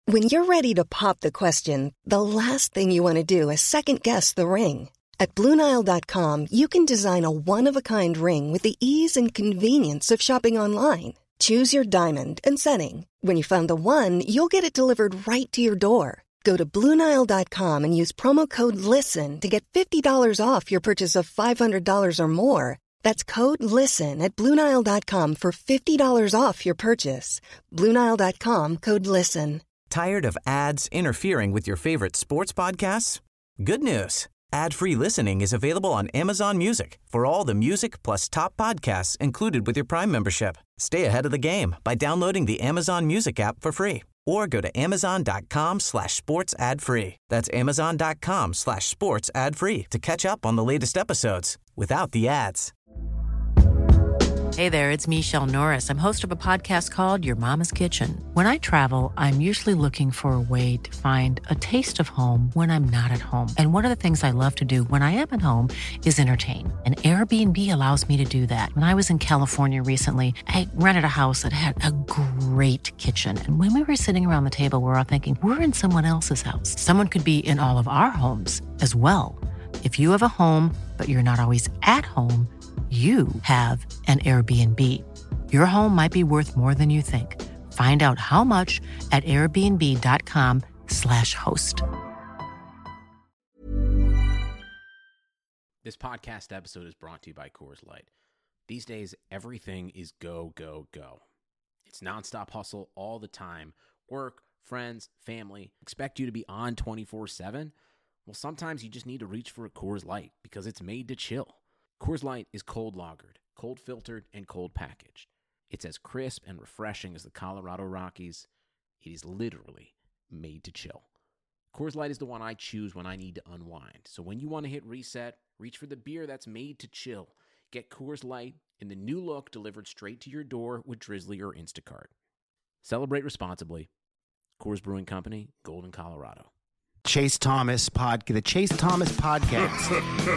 When you're ready to pop the question, the last thing you want to do is second-guess the ring. At BlueNile.com, you can design a one-of-a-kind ring with the ease and convenience of shopping online. Choose your diamond and setting. When you find the one, you'll get it delivered right to your door. Go to BlueNile.com and use promo code LISTEN to get $50 off your purchase of $500 or more. That's code LISTEN at BlueNile.com for $50 off your purchase. BlueNile.com, code LISTEN. Tired of ads interfering with your favorite sports podcasts? Good news. Ad-free listening is available on Amazon Music for all the music plus top podcasts included with your Prime membership. Stay ahead of the game by downloading the Amazon Music app for free or go to amazon.com/sports ad free. That's amazon.com/sports ad free to catch up on the latest episodes without the ads. Hey there, it's Michelle Norris. I'm host of a podcast called Your Mama's Kitchen. When I travel, I'm usually looking for a way to find a taste of home when I'm not at home. And one of the things I love to do when I am at home is entertain. And Airbnb allows me to do that. When I was in California recently, I rented a house that had a great kitchen. And when we were sitting around the table, we're all thinking, we're in someone else's house. Someone could be in all of our homes as well. If you have a home, but you're not always at home, you have an Airbnb. Your home might be worth more than you think. Find out how much at airbnb.com/host. This podcast episode is brought to you by Coors Light. These days, everything is go, go, go. It's nonstop hustle all the time. Work, friends, family. Expect you to be on 24/7? Well, sometimes you just need to reach for a Coors Light because it's made to chill. Coors Light is cold lagered, cold filtered, and cold packaged. It's as crisp and refreshing as the Colorado Rockies. It is literally made to chill. Coors Light is the one I choose when I need to unwind. So when you want to hit reset, reach for the beer that's made to chill. Get Coors Light in the new look delivered straight to your door with Drizzly or Instacart. Celebrate responsibly. Coors Brewing Company, Golden, Colorado. The Chase Thomas podcast.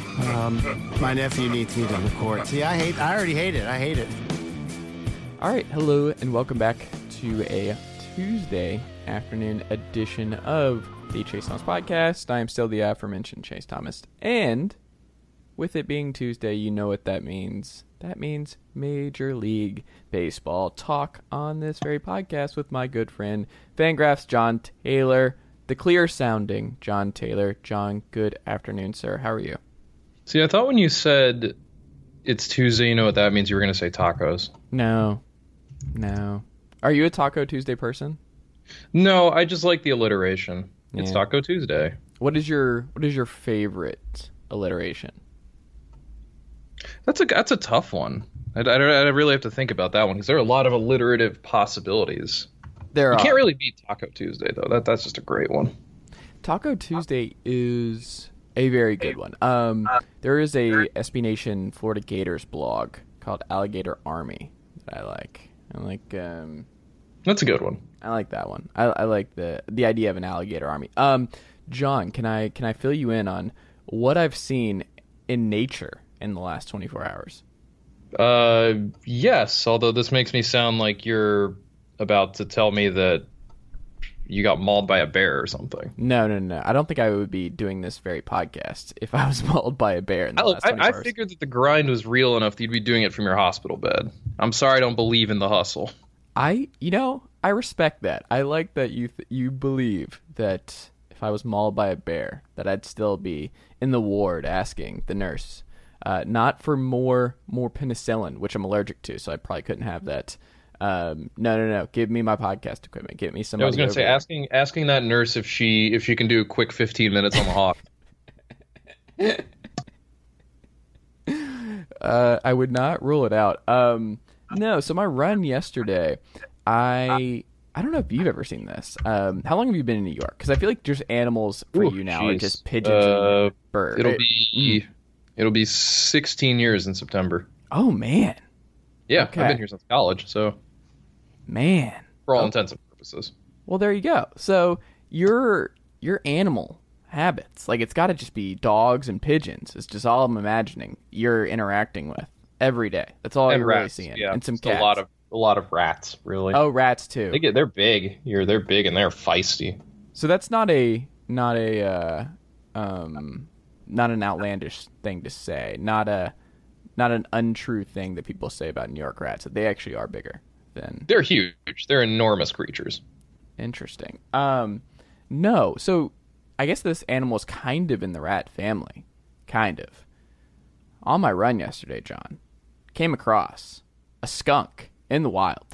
My nephew needs me to record. See, I already hate it. I hate it. All right, hello, and welcome back to a Tuesday afternoon edition of the Chase Thomas podcast. I am still the aforementioned Chase Thomas, and with it being Tuesday, you know what that means. That means Major League Baseball talk on this very podcast with my good friend, Fangraphs John Taylor. The clear-sounding John Taylor. John, good afternoon, sir. How are you? See, I thought when you said it's Tuesday, you know what that means? You were going to say tacos. No. Are you a Taco Tuesday person? No, I just like the alliteration. Yeah. It's Taco Tuesday. What is your favorite alliteration? That's a tough one. I really have to think about that one because there are a lot of alliterative possibilities. You can't really beat Taco Tuesday, though. That's just a great one. Taco Tuesday is a very good one. There is a SB Nation Florida Gators blog called Alligator Army that I like. That's a good one. I like that one. I like the idea of an alligator army. John, can I fill you in on what I've seen in nature in the last 24 hours? Yes, although this makes me sound like you're about to tell me that you got mauled by a bear or something. No. I don't think I would be doing this very podcast if I was mauled by a bear in the last 24 hours. I figured that the grind was real enough that you'd be doing it from your hospital bed. I'm sorry I don't believe in the hustle. I respect that. I like that you believe that if I was mauled by a bear, that I'd still be in the ward asking the nurse, not for more penicillin, which I'm allergic to, so I probably couldn't have that. No. Give me my podcast equipment. Get me somebody. I was going to say, asking that nurse if she can do a quick 15 minutes on the hawk. I would not rule it out. No. So my run yesterday, I don't know if you've ever seen this. How long have you been in New York? Because I feel like just animals for you now are just pigeons and birds. It'll be 16 years in September. Oh man. Yeah, okay. I've been here since college, so. Man. For all intents and purposes. Well, there you go. So your animal habits, like it's got to just be dogs and pigeons. It's just all I'm imagining you're interacting with every day. That's all you're really seeing. Yeah, and some just cats. a lot of rats, really. Oh, rats too. They're big. They're big and they're feisty. So that's not an outlandish thing to say. Not an untrue thing that people say about New York rats. They actually are bigger than. They're huge. They're enormous creatures. Interesting. No. So I guess this animal is kind of in the rat family. Kind of. On my run yesterday, John, came across a skunk in the wild.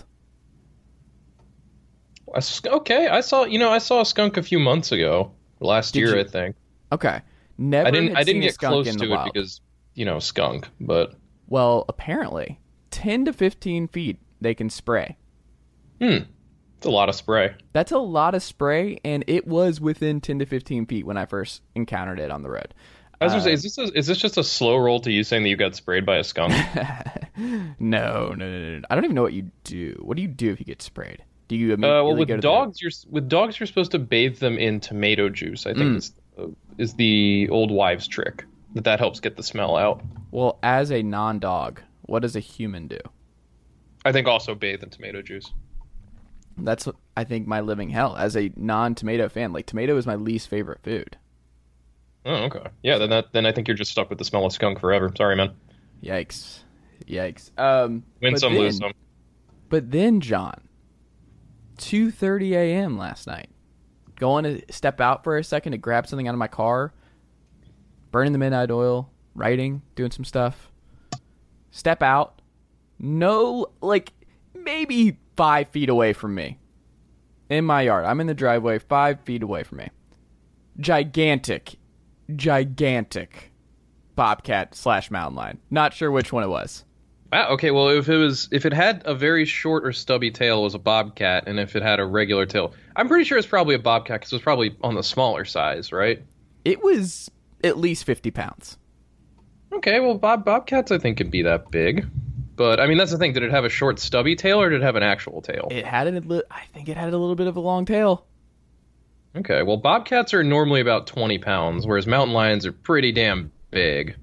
Okay, I saw a skunk a few months ago, last year, I think. Okay, I didn't get close to it because skunk, but well, apparently 10 to 15 feet they can spray. It's a lot of spray. That's a lot of spray, and it was within 10 to 15 feet when I first encountered it on the road. I was going to say, is this just a slow roll to you saying that you got sprayed by a skunk? No. I don't even know what you do. What do you do if you get sprayed? Do you immediately with dogs? You're supposed to bathe them in tomato juice. I think is the old wives' trick that helps get the smell out. Well, as a non-dog, what does a human do? I think also bathe in tomato juice. That's I think my living hell as a non-tomato fan. Like tomato is my least favorite food. Oh, okay. Yeah, then I think you're just stuck with the smell of skunk forever. Sorry, man. Yikes. Win some, lose some. But then, John, 2:30 a.m. last night, going to step out for a second to grab something out of my car, burning the midnight oil, writing, doing some stuff. Step out. No, like maybe 5 feet away from me. In my yard. I'm in the driveway 5 feet away from me. Gigantic bobcat / mountain lion. Not sure which one it was. Okay, well, if it had a very short or stubby tail, it was a bobcat, and if it had a regular tail, I'm pretty sure it's probably a bobcat because it was probably on the smaller size, right? It was at least 50 pounds. Okay, well, bobcats I think can be that big, but I mean that's the thing. Did it have a short stubby tail or did it have an actual tail? I think it had a little bit of a long tail. Okay, well, bobcats are normally about 20 pounds, whereas mountain lions are pretty damn big.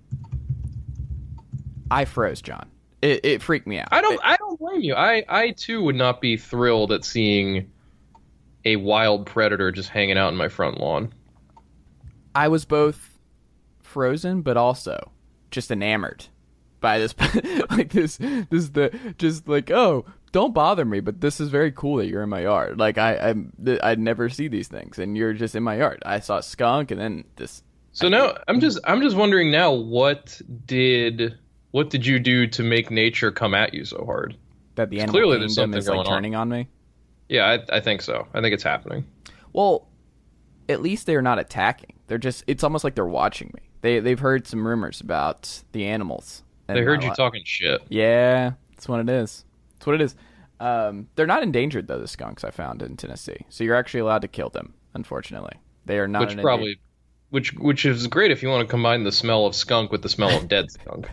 I froze, John. It freaked me out. I don't blame you. I too would not be thrilled at seeing a wild predator just hanging out in my front lawn. I was both frozen, but also just enamored by this. Like this is just like, oh, don't bother me, but this is very cool that you're in my yard. Like I'd never see these things, and you're just in my yard. I saw a skunk, and then this. So now I'm just wondering now, what did you do to make nature come at you so hard? That the animal kingdom is like turning on me. Yeah, I think so. I think it's happening. Well, at least they're not attacking. It's almost like they're watching me. They've heard some rumors about the animals. They heard you talking shit. Yeah, that's what it is. That's what it is. They're not endangered though, the skunks I found in Tennessee. So you're actually allowed to kill them. Unfortunately, they are not. Which is great if you want to combine the smell of skunk with the smell of dead skunk.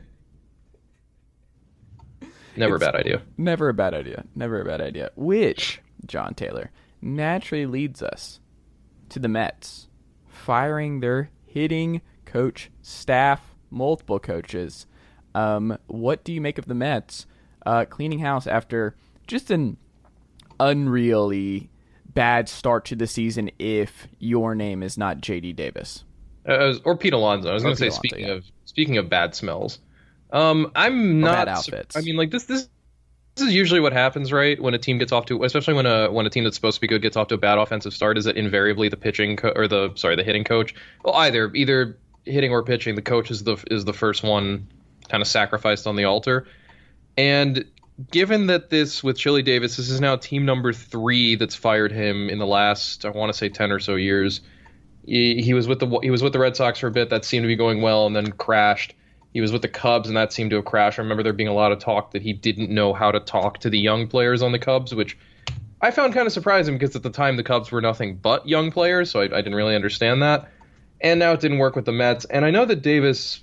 Never a bad idea. Never a bad idea. Which, John Taylor, naturally leads us to the Mets firing their hitting coach staff, multiple coaches. What do you make of the Mets cleaning house after just an unreally bad start to the season if your name is not J.D. Davis? Or Pete Alonso. I was going to say, speaking of bad smells. I'm not bad outfits. I mean, like this is usually what happens, right? When a team gets off to, especially when a team that's supposed to be good gets off to a bad offensive start, is that invariably the the hitting coach, well, either hitting or pitching, the coach is the first one kind of sacrificed on the altar. And given that with Chili Davis, this is now team number 3 that's fired him in the last, I want to say 10 or so years. He was with the Red Sox for a bit. That seemed to be going well, and then crashed. He was with the Cubs, and that seemed to have crashed. I remember there being a lot of talk that he didn't know how to talk to the young players on the Cubs, which I found kind of surprising because at the time the Cubs were nothing but young players, so I didn't really understand that. And now it didn't work with the Mets. And I know that Davis,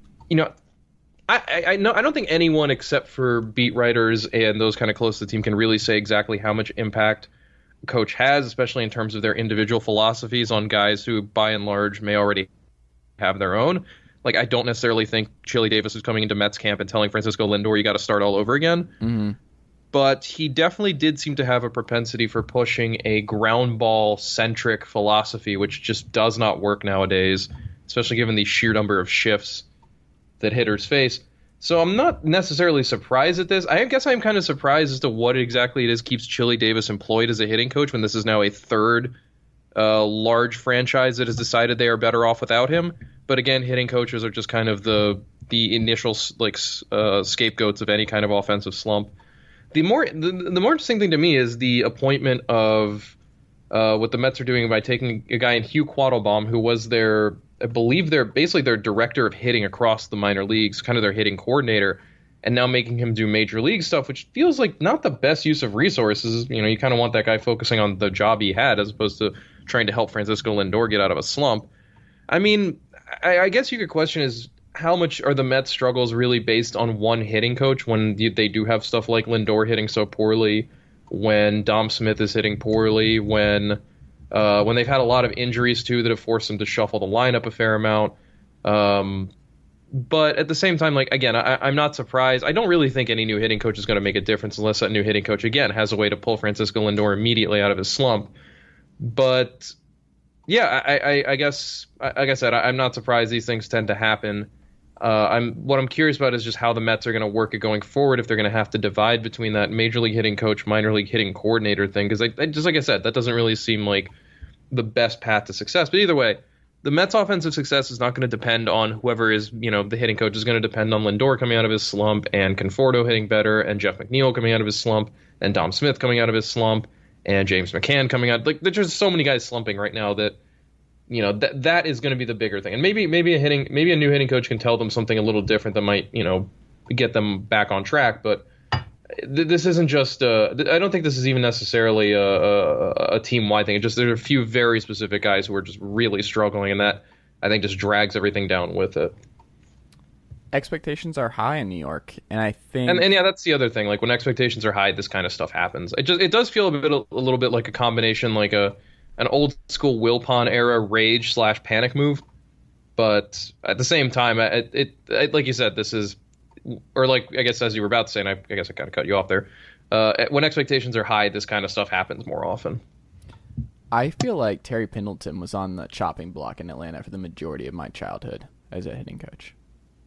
I don't think anyone except for beat writers and those kind of close to the team can really say exactly how much impact a coach has, especially in terms of their individual philosophies on guys who, by and large, may already have their own. Like, I don't necessarily think Chili Davis is coming into Mets camp and telling Francisco Lindor, you got to start all over again. Mm-hmm. but he definitely did seem to have a propensity for pushing a ground ball centric philosophy, which just does not work nowadays, especially given the sheer number of shifts that hitters face. So I'm not necessarily surprised at this. I guess I'm kind of surprised as to what exactly it is keeps Chili Davis employed as a hitting coach when this is now a third large franchise that has decided they are better off without him. But again, hitting coaches are just kind of the initial scapegoats of any kind of offensive slump. The more interesting thing to me is the appointment of what the Mets are doing by taking a guy in Hugh Quattlebaum, who was I believe their director of hitting across the minor leagues, kind of their hitting coordinator, and now making him do major league stuff, which feels like not the best use of resources. You know, you kind of want that guy focusing on the job he had as opposed to trying to help Francisco Lindor get out of a slump. I mean, I guess you could question is how much are the Mets' struggles really based on one hitting coach when they do have stuff like Lindor hitting so poorly, when Dom Smith is hitting poorly, when they've had a lot of injuries, too, that have forced them to shuffle the lineup a fair amount. But at the same time, like, again, I'm not surprised. I don't really think any new hitting coach is going to make a difference unless that new hitting coach, again, has a way to pull Francisco Lindor immediately out of his slump. But, yeah, I guess, like I said, I'm not surprised these things tend to happen. What I'm curious about is just how the Mets are going to work it going forward, if they're going to have to divide between that major league hitting coach, minor league hitting coordinator thing. Because just like I said, that doesn't really seem like the best path to success. But either way, the Mets' offensive success is not going to depend on whoever is, the hitting coach. Is going to depend on Lindor coming out of his slump, and Conforto hitting better, and Jeff McNeil coming out of his slump, and Dom Smith coming out of his slump, and James McCann coming out. Like, there's just so many guys slumping right now that, that is going to be the bigger thing. And maybe a new hitting coach can tell them something a little different that might, get them back on track. But this isn't just I don't think this is even necessarily a team-wide thing. It's just there are a few very specific guys who are just really struggling, and that, I think, just drags everything down with it. Expectations are high in New York, and I think... And yeah, that's the other thing. Like, when expectations are high, this kind of stuff happens. It does feel a little bit like a combination, like an old-school Wilpon era rage/panic move. But at the same time, it like you said, this is... Or like, I guess as you were about to say, and I guess I kind of cut you off there, when expectations are high, this kind of stuff happens more often. I feel like Terry Pendleton was on the chopping block in Atlanta for the majority of my childhood as a hitting coach.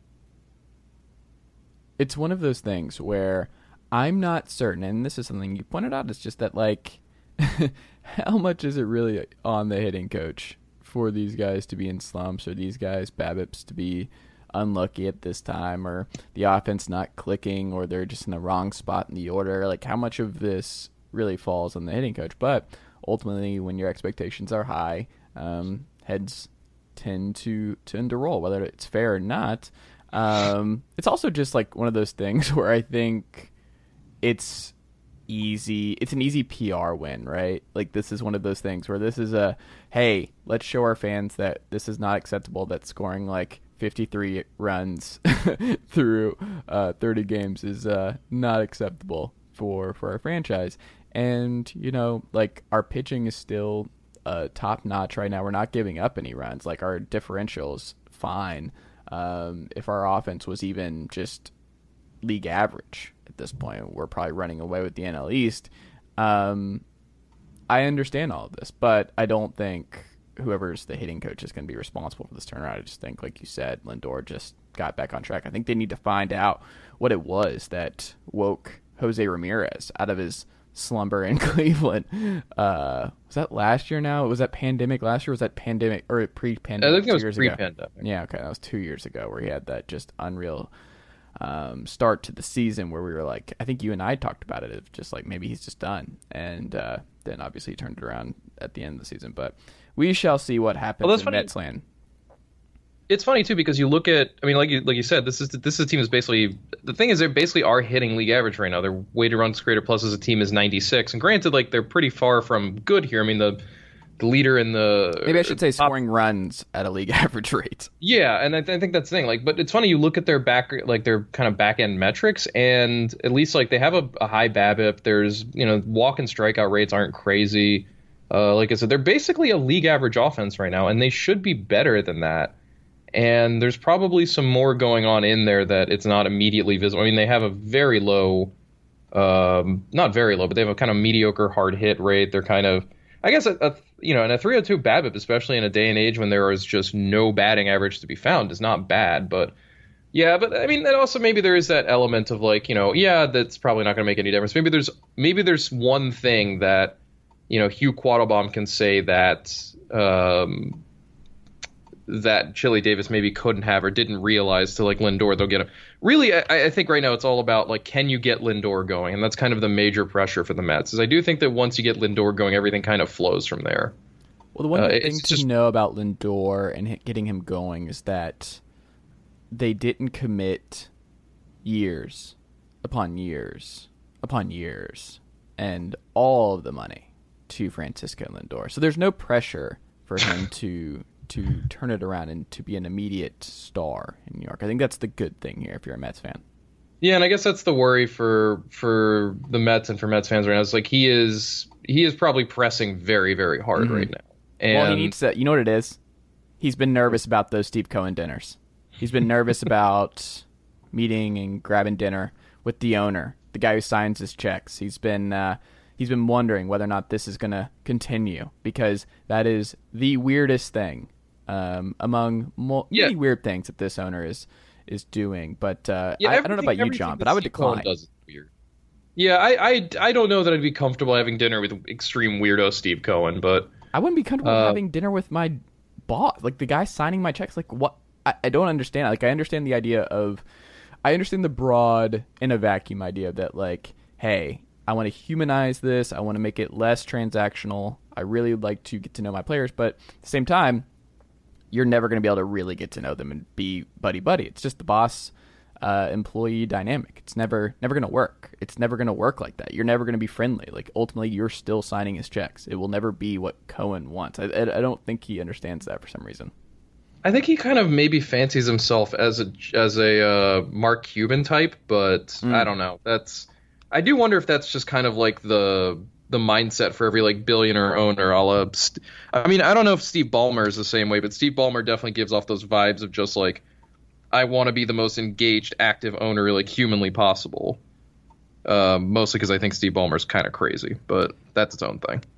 It's one of those things where I'm not certain, and this is something you pointed out, it's just that, like, how much is it really on the hitting coach for these guys to be in slumps, or these guys, BABIPs, to be unlucky at this time, or the offense not clicking, or they're just in the wrong spot in the order? Like, how much of this really falls on the hitting coach? But ultimately, when your expectations are high, heads tend to roll, whether it's fair or not. It's also just like one of those things where I think it's an easy PR win, right? Like, this is one of those things where this is hey, let's show our fans that this is not acceptable, that scoring like 53 runs through 30 games is not acceptable for our franchise. And, like, our pitching is still top notch right now. We're not giving up any runs. Like, our differential's fine. If our offense was even just league average at this point, we're probably running away with the NL East. I understand all of this, but I don't think whoever's the hitting coach is going to be responsible for this turnaround. I just think, like you said, Lindor just got back on track. I think they need to find out what it was that woke Jose Ramirez out of his slumber in Cleveland. Was that last year now? Was that pandemic last year? Was that pandemic or pre-pandemic? I think it was pre-pandemic. Yeah, okay. That was 2 years ago where he had that just unreal start to the season where we were like, I think you and I talked about it, of just like maybe he's just done. And then obviously he turned it around at the end of the season. But we shall see what happens in Mets land. It's funny too, because you look at, I mean, like you said, this is a team that's basically, the thing is, they basically are hitting league average right now. Their weighted runs created plus as a team is 96, and granted, like, they're pretty far from good here. I mean, the leader in the, maybe I should say scoring runs at a league average rate. Yeah, and I think that's the thing. Like, but it's funny, you look at their their kind of back end metrics, and at least, like, they have a high BABIP. There's, walk and strikeout rates aren't crazy. Like I said, they're basically a league average offense right now, and they should be better than that. And there's probably some more going on in there that it's not immediately visible. I mean, they have a very low not very low, but they have a kind of mediocre hard hit rate. They're kind of, I guess, in a 302 BABIP, especially in a day and age when there is just no batting average to be found, is not bad. But yeah, but I mean, that also maybe there is that element of like, that's probably not going to make any difference. Maybe there's one thing that, Hugh Quattlebaum can say that that Chili Davis maybe couldn't have or didn't realize to like Lindor, they'll get him. Really, I think right now it's all about like, can you get Lindor going? And that's kind of the major pressure for the Mets. Is I do think that once you get Lindor going, everything kind of flows from there. Well, the one thing to know about Lindor and getting him going is that they didn't commit years upon years upon years and all of the money to Francisco Lindor. So there's no pressure for him to turn it around and to be an immediate star in New York. I think that's the good thing here if you're a Mets fan. Yeah, and I guess that's the worry for the Mets and for Mets fans right now. It's like he is probably pressing very, very hard right now. And he needs to, you know what it is? He's been nervous about those Steve Cohen dinners. He's been nervous about meeting and grabbing dinner with the owner, the guy who signs his checks. He's been wondering whether or not this is going to continue, because that is the weirdest thing among many weird things that this owner is doing. But I don't know about you, John, but I would decline. Does weird. Yeah, I don't know that I'd be comfortable having dinner with extreme weirdo Steve Cohen, but I wouldn't be comfortable having dinner with my boss, like the guy signing my checks. Like, what? I don't understand. Like, I understand the broad in a vacuum idea that like, hey, I want to humanize this. I want to make it less transactional. I really like to get to know my players, but at the same time, you're never going to be able to really get to know them and be buddy-buddy. It's just the boss-employee dynamic. It's never going to work. It's never going to work like that. You're never going to be friendly. Like, ultimately, you're still signing his checks. It will never be what Cohen wants. I don't think he understands that for some reason. I think he kind of maybe fancies himself as a Mark Cuban type, but I don't know. I do wonder if that's just kind of like the mindset for every like billionaire owner. I mean, I don't know if Steve Ballmer is the same way, but Steve Ballmer definitely gives off those vibes of just like, I want to be the most engaged, active owner like humanly possible. Mostly because I think Steve Ballmer's kind of crazy, but that's its own thing.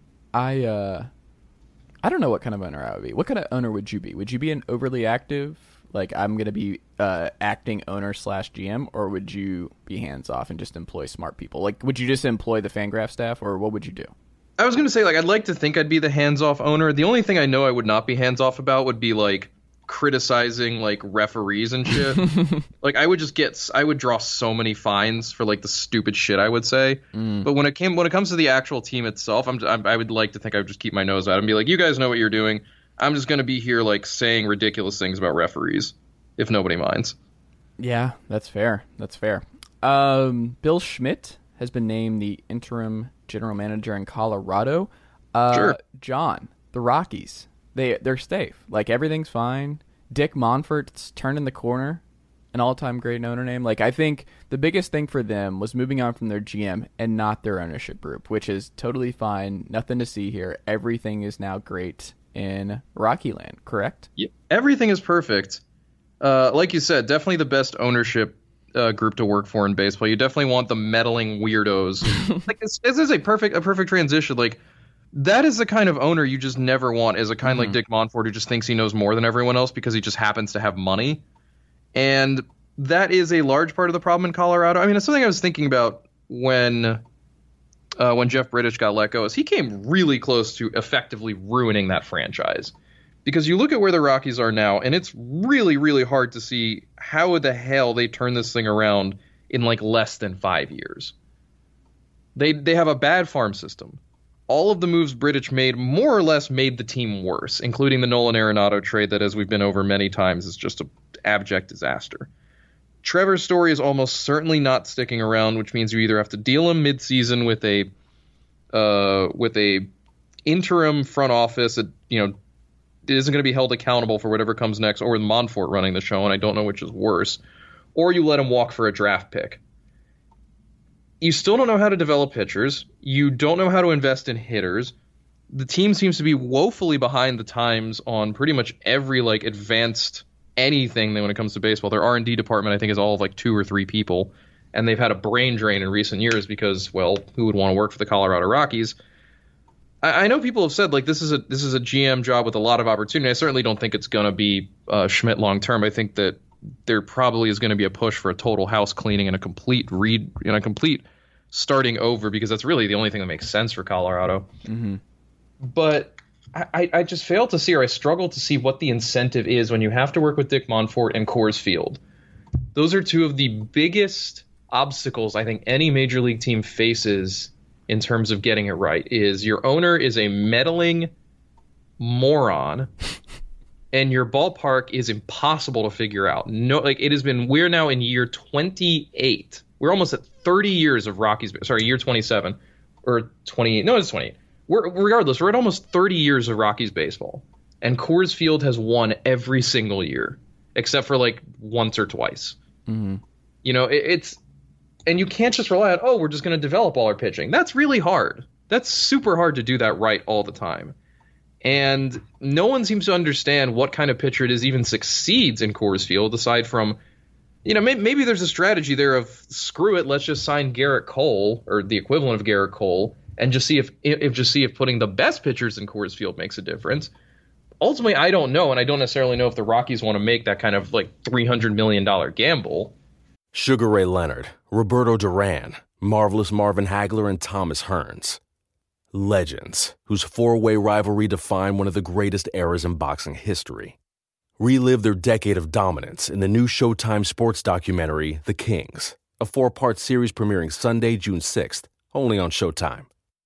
I don't know what kind of owner I would be. What kind of owner would you be? Would you be an overly active, like I'm going to be acting owner / GM, or would you be hands off and just employ smart people? Like, would you just employ the Fangraph staff, or what would you do? I was going to say, like, I'd like to think I'd be the hands off owner. The only thing I know I would not be hands off about would be like criticizing like referees and shit. Like, I would draw so many fines for like the stupid shit I would say. But when it comes to the actual team itself, I would like to think I would just keep my nose out and be like, you guys know what you're doing. I'm just going to be here like saying ridiculous things about referees, if nobody minds. Yeah, that's fair. Bill Schmidt has been named the interim general manager in Colorado. Sure. John, the Rockies, they're safe. Like, everything's fine. Dick Monfort's turning the corner, an all-time great owner name. Like, I think the biggest thing for them was moving on from their GM and not their ownership group, which is totally fine. Nothing to see here. Everything is now great in Rocky Land, correct? Yeah, everything is perfect. Like you said, definitely the best ownership group to work for in baseball. You definitely want the meddling weirdos. Like, this is a perfect transition. Like, that is the kind of owner you just never want, is a kind like Dick Monfort who just thinks he knows more than everyone else because he just happens to have money. And that is a large part of the problem in Colorado. I mean, it's something I was thinking about when Jeff Bridich got let go, is he came really close to effectively ruining that franchise. Because you look at where the Rockies are now, and it's really, really hard to see how the hell they turn this thing around in like less than 5 years. They have a bad farm system. All of the moves Bridich made more or less made the team worse, including the Nolan Arenado trade that, as we've been over many times, is just an abject disaster. Trevor Story is almost certainly not sticking around, which means you either have to deal him midseason with a interim front office that, isn't going to be held accountable for whatever comes next, or with Monfort running the show, and I don't know which is worse, or you let him walk for a draft pick. You still don't know how to develop pitchers. You don't know how to invest in hitters. The team seems to be woefully behind the times on pretty much every like advanced anything when it comes to baseball. Their R&D department, I think, is all of like 2 or 3 people, and they've had a brain drain in recent years because, well, who would want to work for the Colorado Rockies? I know people have said, like, this is a GM job with a lot of opportunity. I certainly don't think it's going to be Schmidt long term. I think that there probably is going to be a push for a total house cleaning and a complete starting over, because that's really the only thing that makes sense for Colorado. Mm-hmm. But I just fail to see, or I struggle to see what the incentive is when you have to work with Dick Monfort and Coors Field. Those are two of the biggest obstacles I think any major league team faces in terms of getting it right. Is your owner is a meddling moron, and your ballpark is impossible to figure out. No, like, it has been, we're now in year 28. We're almost at 30 years of Rockies. Sorry, year 27 or 28. No, it's 28. Regardless, we're at almost 30 years of Rockies baseball, and Coors Field has won every single year except for like once or twice. Mm-hmm. You know, it's, and you can't just rely on, oh, we're just going to develop all our pitching. That's really hard. That's super hard to do that right all the time. And no one seems to understand what kind of pitcher it is even succeeds in Coors Field, aside from, you know, maybe there's a strategy there of, screw it, let's just sign Garrett Cole, or the equivalent of Garrett Cole, and just see if putting the best pitchers in Coors Field makes a difference. Ultimately, I don't know, and I don't necessarily know if the Rockies want to make that kind of like $300 million gamble. Sugar Ray Leonard, Roberto Duran, Marvelous Marvin Hagler, and Thomas Hearns. Legends, whose four-way rivalry defined one of the greatest eras in boxing history. Relive their decade of dominance in the new Showtime sports documentary, The Kings, a 4-part series premiering Sunday, June 6th, only on Showtime.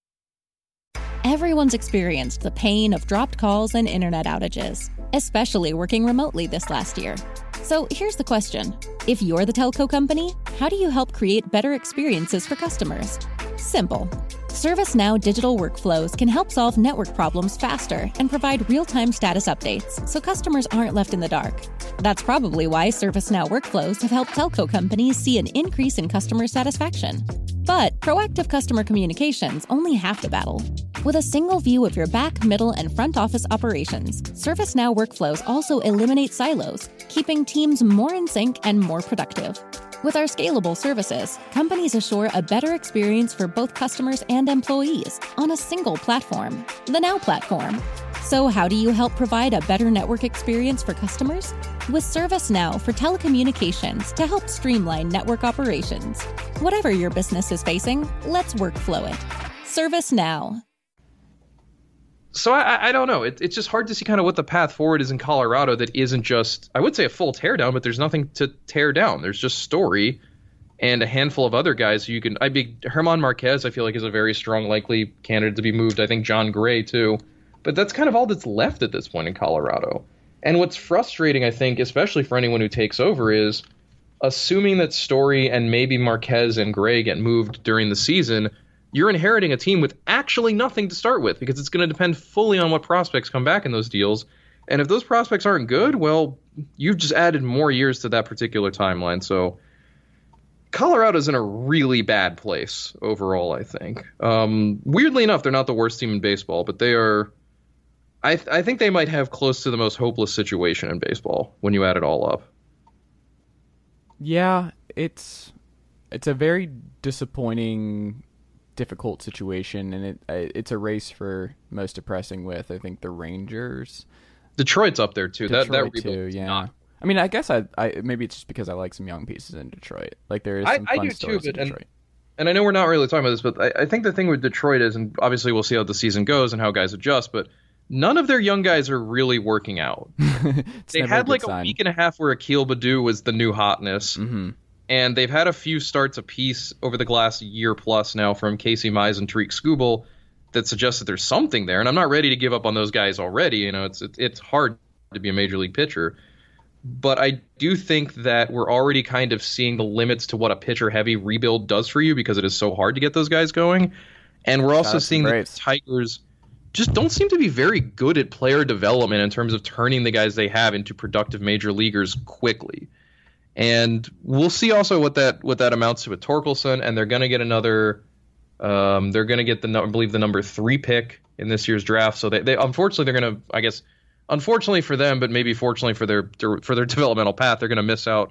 Everyone's experienced the pain of dropped calls and internet outages, especially working remotely this last year. So here's the question. If you're the telco company, how do you help create better experiences for customers? Simple. ServiceNow digital workflows can help solve network problems faster and provide real-time status updates so customers aren't left in the dark. That's probably why ServiceNow workflows have helped telco companies see an increase in customer satisfaction. But proactive customer communication's only half the battle. With a single view of your back, middle, and front office operations, ServiceNow workflows also eliminate silos, keeping teams more in sync and more productive. With our scalable services, companies assure a better experience for both customers and employees on a single platform, the Now Platform. So how do you help provide a better network experience for customers? With ServiceNow for telecommunications to help streamline network operations. Whatever your business is facing, let's workflow it. ServiceNow. So I don't know. It's just hard to see kind of what the path forward is in Colorado that isn't just, I would say, a full teardown, but there's nothing to tear down. There's just Story and a handful of other guys who you can. Herman Marquez, I feel like, is a very strong, likely candidate to be moved. I think John Gray, too. But that's kind of all that's left at this point in Colorado. And what's frustrating, I think, especially for anyone who takes over, is assuming that Story and maybe Marquez and Gray get moved during the season, you're inheriting a team with actually nothing to start with, because it's going to depend fully on what prospects come back in those deals. And if those prospects aren't good, well, you've just added more years to that particular timeline. So Colorado's in a really bad place overall, I think. Weirdly enough, they're not the worst team in baseball, but they are. I think they might have close to the most hopeless situation in baseball when you add it all up. Yeah, it's a very disappointing, difficult situation, and it's a race for most depressing with, I think, the Rangers. Detroit's up there too. Detroit that too, yeah. Not. I mean, I guess I maybe it's just because I like some young pieces in Detroit. Like, there is some fun stories in Detroit. And I know we're not really talking about this, but I think the thing with Detroit is, and obviously we'll see how the season goes and how guys adjust, but none of their young guys are really working out. They had like a week and a half where Akil Baddoo was the new hotness. Mm-hmm. And they've had a few starts apiece over the last year plus now from Casey Mize and Tariq Skubal that suggests that there's something there. And I'm not ready to give up on those guys already. You know, it's hard to be a major league pitcher. But I do think that we're already kind of seeing the limits to what a pitcher-heavy rebuild does for you, because it is so hard to get those guys going. And we're also seeing that the Tigers just don't seem to be very good at player development in terms of turning the guys they have into productive major leaguers quickly. And we'll see also what that amounts to with Torkelson, and they're going to get another. They're going to get I believe the number 3 pick in this year's draft. So they unfortunately they're going to, I guess, unfortunately for them, but maybe fortunately for their developmental path, they're going to miss out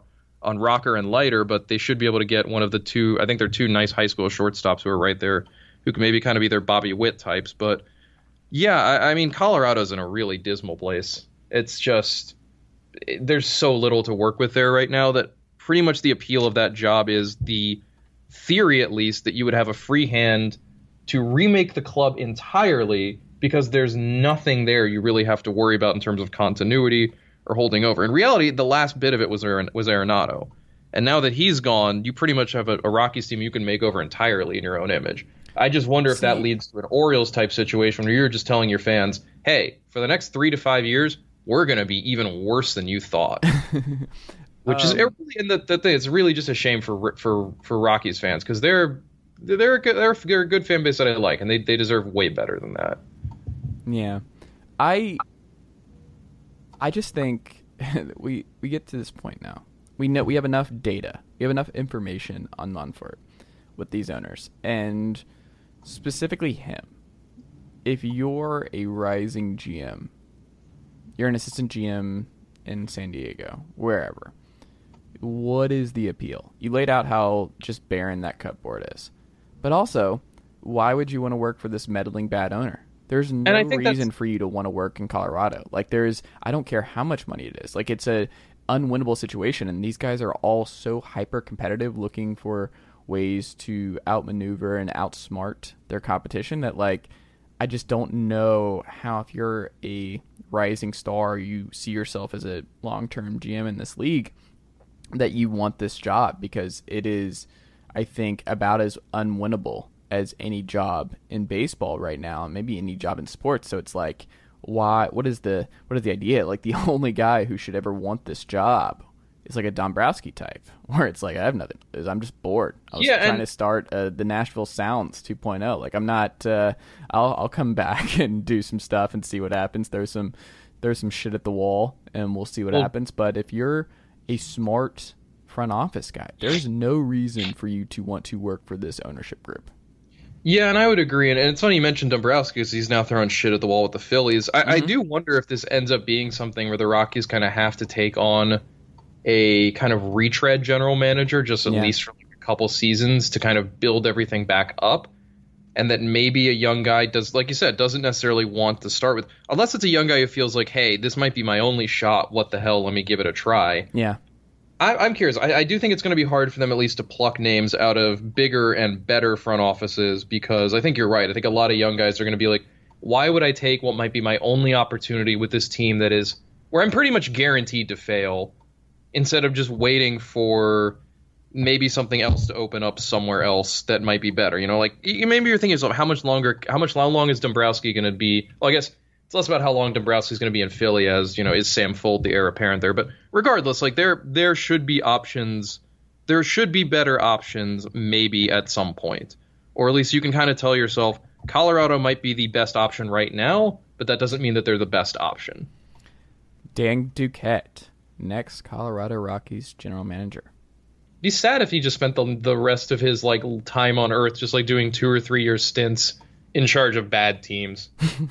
on Rocker and Leiter, but they should be able to get one of the two. I think they're two nice high school shortstops who are right there, who can maybe kind of be their Bobby Witt types. But yeah, I mean, Colorado's in a really dismal place. It's just there's so little to work with there right now that pretty much the appeal of that job is the theory, at least, that you would have a free hand to remake the club entirely because there's nothing there you really have to worry about in terms of continuity or holding over. In reality, the last bit of it was Arenado. And now that he's gone, you pretty much have a Rockies team you can make over entirely in your own image. I just wonder if that leads to an Orioles-type situation where you're just telling your fans, hey, for the next 3 to 5 years, we're going to be even worse than you thought. Which is really, and the thing, it's really just a shame for Rockies fans because they're a good fan base that I like, and they deserve way better than that. Yeah. I just think we get to this point now. We know we have enough data. We have enough information on Monfort with these owners, and specifically him. If you're a rising GM, you're an assistant GM in San Diego, wherever, what is the appeal? You laid out how just barren that cupboard is. But also, why would you want to work for this meddling bad owner? There's no reason for you to want to work in Colorado. Like, I don't care how much money it is. Like, it's a unwinnable situation, and these guys are all so hyper competitive, looking for ways to outmaneuver and outsmart their competition that, like, I just don't know how, if you're a rising star, you see yourself as a long-term GM in this league, that you want this job, because it is, I think, about as unwinnable as any job in baseball right now, and maybe any job in sports. So it's like, what is the idea? Like, the only guy who should ever want this job is like a Dombrowski type, where it's like, I have nothing to do. I'm just bored. I was trying to start the Nashville Sounds 2.0. Like, I'm not. I'll come back and do some stuff and see what happens. There's some shit at the wall, and we'll see what happens. But if you're a smart front office guy, there's no reason for you to want to work for this ownership group. Yeah, and I would agree. And it's funny you mentioned Dombrowski because he's now throwing shit at the wall with the Phillies. I do wonder if this ends up being something where the Rockies kind of have to take on a kind of retread general manager, just at least for like a couple seasons, to kind of build everything back up. And that maybe a young guy does, like you said, doesn't necessarily want to start with, unless it's a young guy who feels like, hey, this might be my only shot. What the hell? Let me give it a try. Yeah. I'm curious. I do think it's going to be hard for them at least to pluck names out of bigger and better front offices, because I think you're right. I think a lot of young guys are going to be like, why would I take what might be my only opportunity with this team that is where I'm pretty much guaranteed to fail, instead of just waiting for maybe something else to open up somewhere else that might be better. You know, like maybe you're thinking, so how long is Dombrowski going to be? Well, I guess it's less about how long Dombrowski's going to be in Philly, as, you know, is Sam Fuld the heir apparent there? But regardless, like there should be options. There should be better options maybe at some point. Or at least you can kind of tell yourself Colorado might be the best option right now, but that doesn't mean that they're the best option. Dan Duquette, next Colorado Rockies general manager. Be sad if he just spent the rest of his like time on Earth just like doing 2 or 3 year stints in charge of bad teams.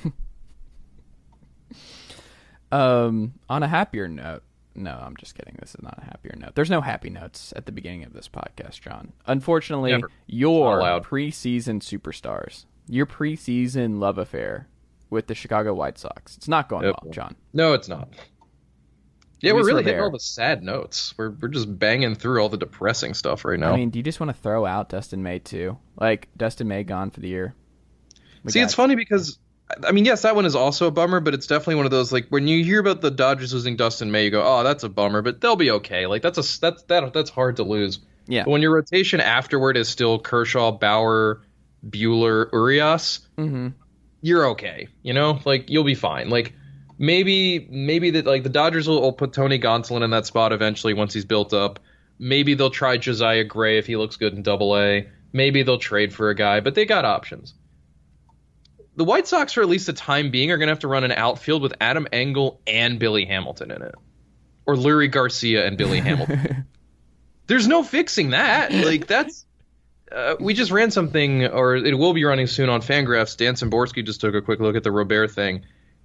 On a happier note, no, I'm just kidding. This is not a happier note. There's no happy notes at the beginning of this podcast, John. Unfortunately, Never. Your preseason superstars, your preseason love affair with the Chicago White Sox, it's not going well, John. No, it's not. Yeah, we're really hitting all the sad notes. We're just banging through all the depressing stuff right now. I mean, do you just want to throw out Dustin May too? Like, Dustin May gone for the year. It's funny because, I mean, yes, that one is also a bummer, but it's definitely one of those, like, when you hear about the Dodgers losing Dustin May, you go, oh, that's a bummer, but they'll be okay. Like, that's hard to lose. Yeah. But when your rotation afterward is still Kershaw, Bauer, Buehler, Urias, you're okay. You know, like, you'll be fine. Like, maybe that, like, the Dodgers will put Tony Gonsolin in that spot eventually once he's built up. Maybe they'll try Josiah Gray if he looks good in Double-A. Maybe they'll trade for a guy, but they got options. The White Sox, for at least the time being, are going to have to run an outfield with Adam Engel and Billy Hamilton in it. Or Lurie Garcia and Billy Hamilton. There's no fixing that. Like, that's... we just ran something, or it will be running soon on Fangraphs. Dan Szymborski just took a quick look at the Robert thing.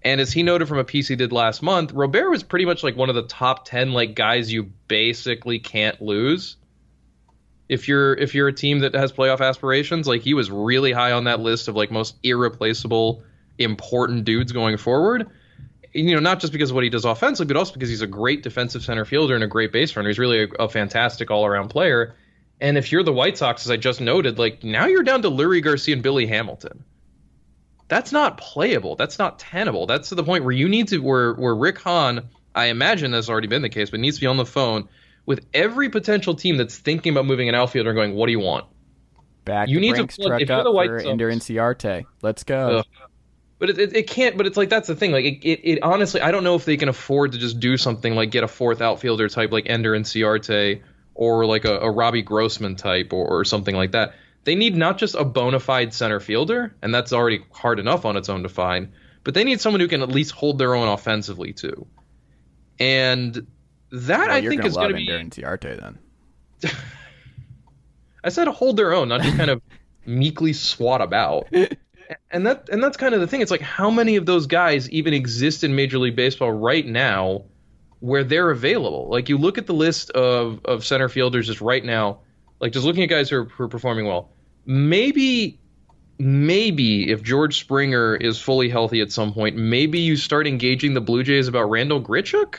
And as he noted from a piece he did last month, Robert was pretty much like one of the top 10 like guys you basically can't lose. If you're a team that has playoff aspirations, like he was really high on that list of like most irreplaceable, important dudes going forward. You know, not just because of what he does offensively, but also because he's a great defensive center fielder and a great base runner. He's really a fantastic all-around player. And if you're the White Sox, as I just noted, like now you're down to Leury Garcia and Billy Hamilton. That's not playable. That's not tenable. That's to the point where you need to, where Rick Hahn, I imagine that's already been the case, but needs to be on the phone with every potential team that's thinking about moving an outfielder and going, what do you want? Back you the need Brinks to plug, truck up for Ender Inciarte. Let's go. But it can't. But it's like that's the thing. Like it honestly, I don't know if they can afford to just do something like get a fourth outfielder type like Ender Inciarte or like a Robbie Grossman type or something like that. They need not just a bona fide center fielder, and that's already hard enough on its own to find, but they need someone who can at least hold their own offensively too. And that I think is going to be Ender Inciarte then. I said hold their own, not just kind of meekly swat about. And that's kind of the thing. It's like how many of those guys even exist in Major League Baseball right now where they're available? Like you look at the list of center fielders just right now, like just looking at guys who are performing well. Maybe if George Springer is fully healthy at some point, maybe you start engaging the Blue Jays about Randall Grichuk.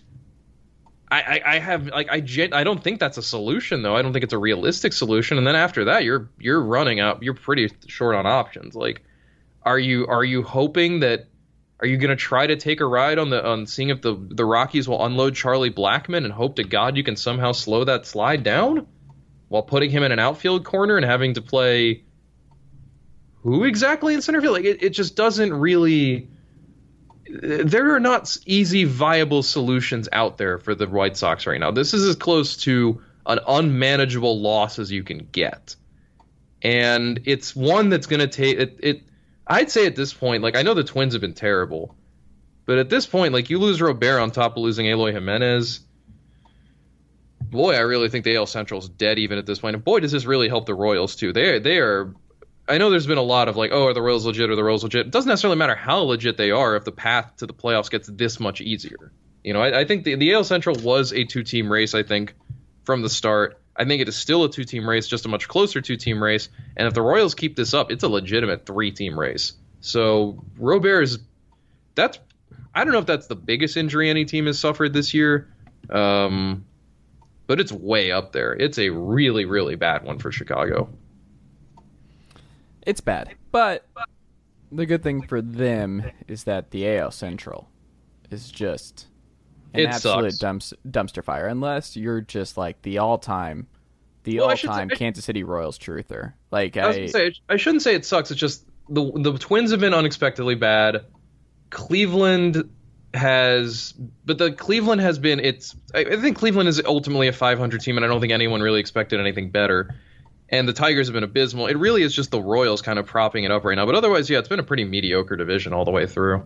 I don't think that's a solution though. I don't think it's a realistic solution. And then after that, you're running out. You're pretty short on options. Like, are you hoping that? Are you going to try to take a ride on seeing if the Rockies will unload Charlie Blackmon and hope to God you can somehow slow that slide down while putting him in an outfield corner and having to play who exactly in center field? Like it just doesn't really. There are not easy, viable solutions out there for the White Sox right now. This is as close to an unmanageable loss as you can get. And it's one that's going to take it. I'd say at this point, like I know the Twins have been terrible, but at this point, like you lose Robert on top of losing Eloy Jimenez. Boy, I really think the AL Central's dead even at this point. And boy, does this really help the Royals too. They are. I know there's been a lot of like, oh, are the Royals legit? Are the Royals legit? It doesn't necessarily matter how legit they are if the path to the playoffs gets this much easier. You know, I think the AL Central was a two-team race, I think, from the start. I think it is still a two-team race, just a much closer two-team race. And if the Royals keep this up, it's a legitimate three-team race. So Robert is – I don't know if that's the biggest injury any team has suffered this year, but it's way up there. It's a really, really bad one for Chicago. It's bad, but the good thing for them is that the AL Central is just an absolute dumpster fire, unless you're just like the all-time Kansas City Royals truther. Like I shouldn't say it sucks. It's just the Twins have been unexpectedly bad. Cleveland has been. I think Cleveland is ultimately a 500 team, and I don't think anyone really expected anything better. And the Tigers have been abysmal. It really is just the Royals kind of propping it up right now. But otherwise, yeah, it's been a pretty mediocre division all the way through.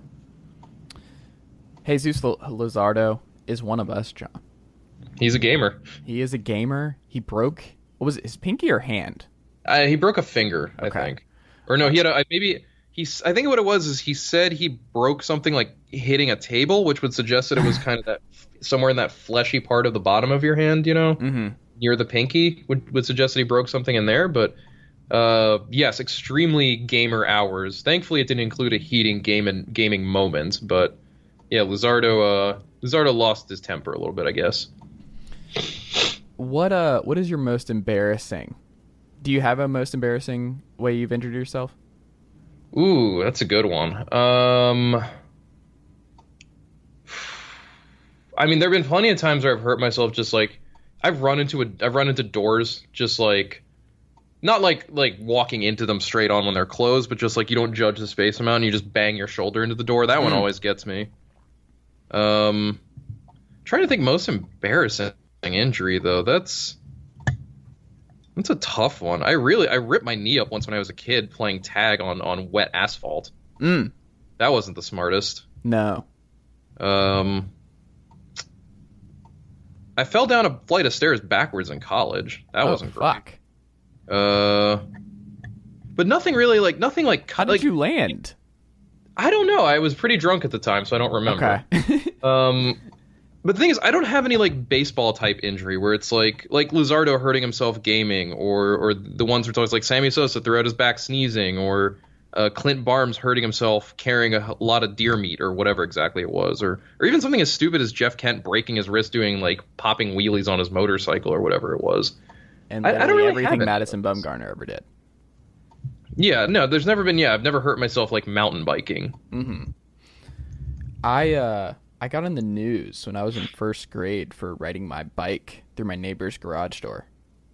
Jesus Luzardo is one of us, John. He's a gamer. He is a gamer. He broke, what was it, his pinky or hand? He broke a finger, I think. Or no, he had I think what it was is he said he broke something like hitting a table, which would suggest that it was kind of that somewhere in that fleshy part of the bottom of your hand, you know? Mm-hmm. Near the pinky would suggest that he broke something in there, but yes, extremely gamer hours. Thankfully, it didn't include a heating gaming moment, but yeah, Luzardo lost his temper a little bit, I guess. What is your most embarrassing? Do you have a most embarrassing way you've injured yourself? Ooh, that's a good one. I mean, there have been plenty of times where I've hurt myself just like. I've run into doors just like not like walking into them straight on when they're closed, but just like you don't judge the space amount and you just bang your shoulder into the door. That one always gets me. Trying to think most embarrassing injury though. That's a tough one. I ripped my knee up once when I was a kid playing tag on wet asphalt. That wasn't the smartest. No. I fell down a flight of stairs backwards in college. That wasn't great. Fuck. But nothing really like. How did you land? I don't know. I was pretty drunk at the time, so I don't remember. Okay. But the thing is, I don't have any like baseball type injury where it's like Luzardo hurting himself gaming, or the ones where it's always like Sammy Sosa threw out his back sneezing, or Clint Barnes hurting himself carrying a lot of deer meat or whatever exactly it was, or even something as stupid as Jeff Kent breaking his wrist doing like popping wheelies on his motorcycle or whatever it was. And I don't really everything have it. Madison Bumgarner ever did. Yeah, no, there's never been. Yeah, I've never hurt myself like mountain biking. Mm-hmm. I got in the news when I was in first grade for riding my bike through my neighbor's garage door.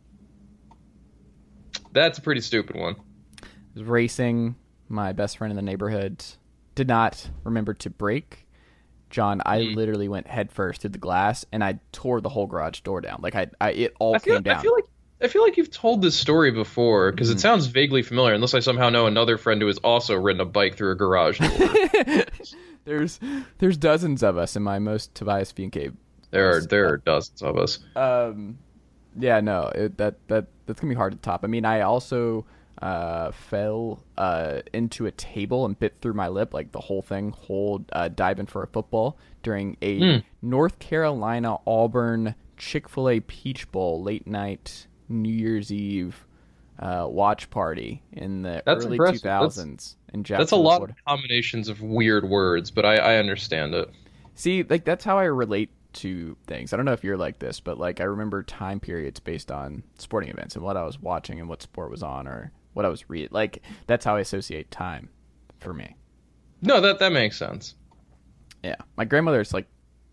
That's a pretty stupid one. I was racing. My best friend in the neighborhood did not remember to brake. John, I literally went headfirst through the glass, and I tore the whole garage door down. Like it all came down. I feel like you've told this story before because it sounds vaguely familiar, unless I somehow know another friend who has also ridden a bike through a garage door. There's dozens of us in my most Tobias Fienke. There are dozens of us. Yeah, no, that's gonna be hard to top. I mean, I also fell into a table and bit through my lip, like the whole thing, diving for a football during a North Carolina Auburn Chick-fil-A Peach Bowl late night New Year's Eve watch party in the early impressive. 2000s in Jacksonville. That's a lot Florida. of combinations of weird words, but I understand it. See, like that's how I relate to things. I don't know if you're like this, but like I remember time periods based on sporting events and what I was watching and what sport was on or what I was reading. Like that's how I associate time for me. No, that makes sense. Yeah, my grandmother's like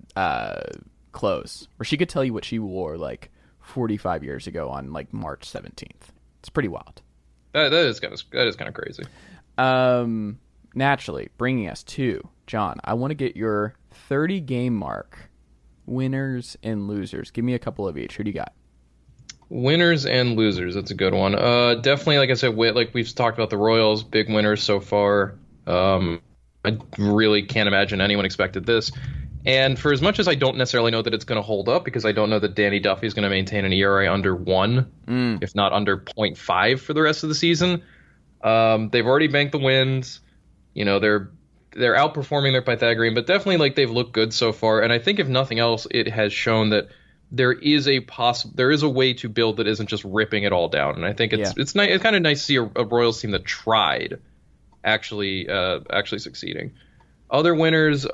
clothes where she could tell you what she wore like 45 years ago on like March 17th. It's pretty wild. That is kind of crazy. Naturally, bringing us to John, I want to get your 30 game mark, winners and losers. Give me a couple of each. Who do you got? Winners and losers. That's a good one. Definitely, like I said, like we've talked about the Royals, big winners so far. I really can't imagine anyone expected this. And for as much as I don't necessarily know that it's going to hold up, because I don't know that Danny Duffy is going to maintain an ERA under 1, if not under 0.5 for the rest of the season. They've already banked the wins. You know, they're outperforming their Pythagorean, but definitely like they've looked good so far. And I think if nothing else, it has shown that there is a way to build that isn't just ripping it all down. And I think it's nice. It's kind of nice to see a Royals team that tried actually succeeding. Other winners,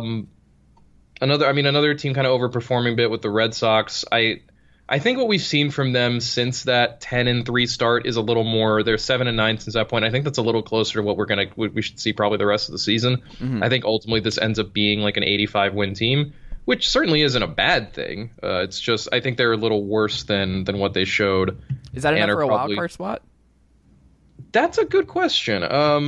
another team kind of overperforming a bit with the Red Sox. I think what we've seen from them since that 10-3 start is a little more. They're 7-9 since that point. I think that's a little closer to what we should see probably the rest of the season. Mm-hmm. I think ultimately this ends up being like an 85 win team, which certainly isn't a bad thing. It's just I think they're a little worse than what they showed. Is that enough for a wild card spot? That's a good question.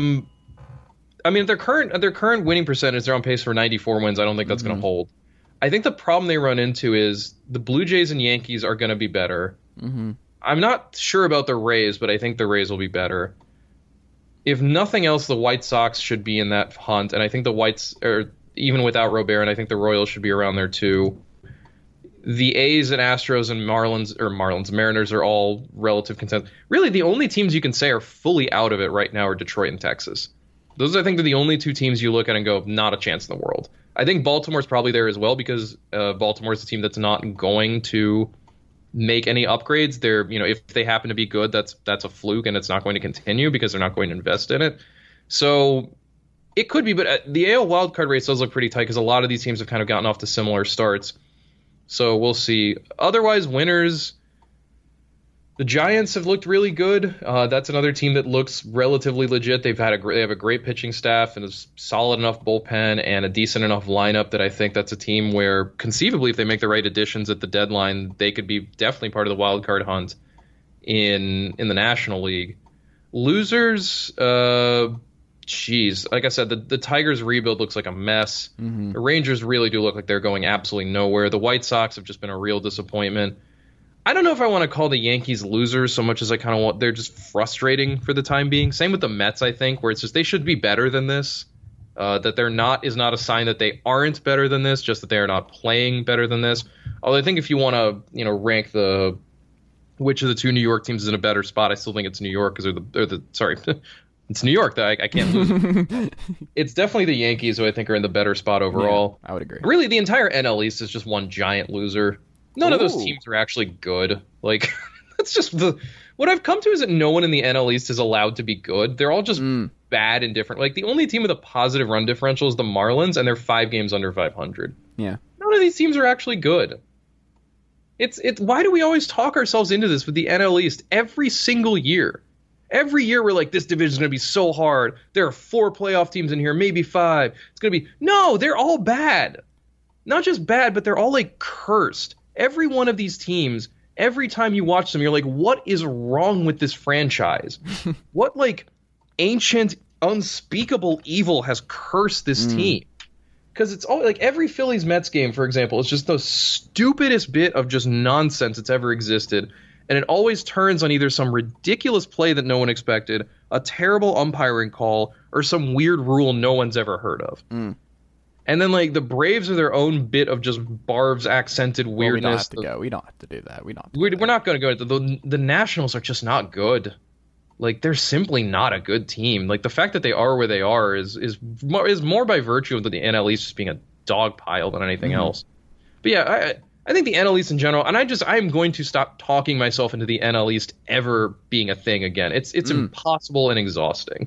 I mean, their current winning percentage, they're on pace for 94 wins. I don't think that's going to hold. I think the problem they run into is the Blue Jays and Yankees are going to be better. Mm-hmm. I'm not sure about the Rays, but I think the Rays will be better. If nothing else, the White Sox should be in that hunt, and I think the Whites, or even without Robert, and I think the Royals should be around there too. The A's and Astros and Mariners are all relative contenders. Really, the only teams you can say are fully out of it right now are Detroit and Texas. Those, I think, are the only two teams you look at and go, not a chance in the world. I think Baltimore's probably there as well because Baltimore's a team that's not going to make any upgrades. They're, if they happen to be good, that's a fluke and it's not going to continue because they're not going to invest in it. So it could be, but the AL wildcard race does look pretty tight because a lot of these teams have kind of gotten off to similar starts. So we'll see. Otherwise, winners. The Giants have looked really good. That's another team that looks relatively legit. They have a great pitching staff and a solid enough bullpen and a decent enough lineup that I think that's a team where conceivably, if they make the right additions at the deadline, they could be definitely part of the wild card hunt in the National League. Losers, like I said, the Tigers rebuild looks like a mess. Mm-hmm. The Rangers really do look like they're going absolutely nowhere. The White Sox have just been a real disappointment. I don't know if I want to call the Yankees losers so much as I kind of want. They're just frustrating for the time being. Same with the Mets, I think, where it's just they should be better than this. That they're not is not a sign that they aren't better than this, just that they are not playing better than this. Although I think if you want to, rank which of the two New York teams is in a better spot, I still think it's New York because they're the It's New York, though. I can't lose. It's definitely the Yankees, who I think are in the better spot overall. Yeah, I would agree. Really, the entire NL East is just one giant loser. None of those teams are actually good. Like, that's just what I've come to is that no one in the NL East is allowed to be good. They're all just bad and different. Like, the only team with a positive run differential is the Marlins, and they're 5 games under 500. Yeah. None of these teams are actually good. It's why do we always talk ourselves into this with the NL East every single year? Every year we're like, this division's going to be so hard. There are 4 playoff teams in here, maybe 5. It's going to be... No, they're all bad. Not just bad, but they're all, like, cursed. Every one of these teams, every time you watch them, you're like, what is wrong with this franchise? What, like, ancient, unspeakable evil has cursed this team? Because it's all, like, every Phillies-Mets game, for example, is just the stupidest bit of just nonsense that's ever existed. And it always turns on either some ridiculous play that no one expected, a terrible umpiring call, or some weird rule no one's ever heard of. And then, like, the Braves are their own bit of just Barb's accented weirdness. We don't have to do that. We're not going to go into the Nationals are just not good. Like, they're simply not a good team. Like, the fact that they are where they are is more by virtue of the NL East just being a dog pile than anything else. But yeah, I think the NL East in general, and I'm going to stop talking myself into the NL East ever being a thing again. It's impossible and exhausting.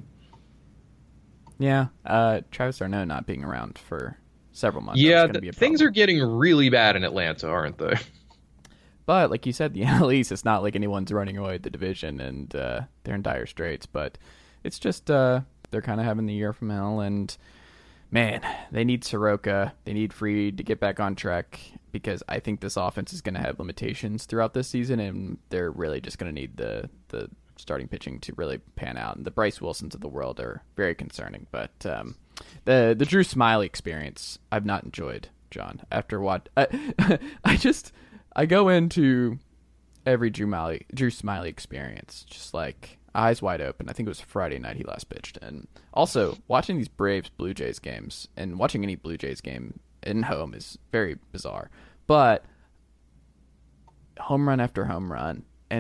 Yeah, Travis d'Arnaud not being around for several months. Yeah, things are getting really bad in Atlanta, aren't they? But like you said, the NL East, it's not like anyone's running away with the division and they're in dire straits. But it's just they're kind of having the year from hell. And, man, they need Soroka. They need Fried to get back on track because I think this offense is going to have limitations throughout this season, and they're really just going to need the starting pitching to really pan out. And the Bryce Wilsons of the world are very concerning. But the Drew Smyly experience I've not enjoyed, John. After what I go into every Drew Smyly experience just like eyes wide open. I think it was Friday night he last pitched. And also watching these Braves Blue Jays games and watching any Blue Jays game in home is very bizarre. But home run after home run, and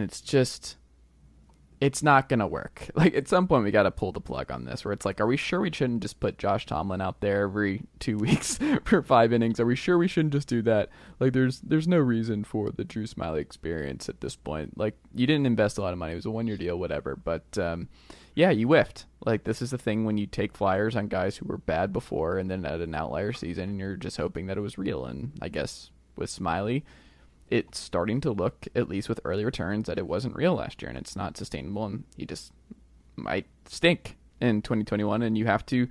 it's not going to work. Like, at some point, we got to pull the plug on this, where it's like, are we sure we shouldn't just put Josh Tomlin out there every 2 weeks for 5 innings? Are we sure we shouldn't just do that? Like, there's no reason for the Drew Smyly experience at this point. Like, you didn't invest a lot of money. It was a 1-year deal, whatever. But, yeah, you whiffed. Like, this is the thing when you take flyers on guys who were bad before and then at an outlier season, and you're just hoping that it was real. And I guess with Smyly, it's starting to look, at least with early returns, that it wasn't real last year and it's not sustainable, and you just might stink in 2021, and you have to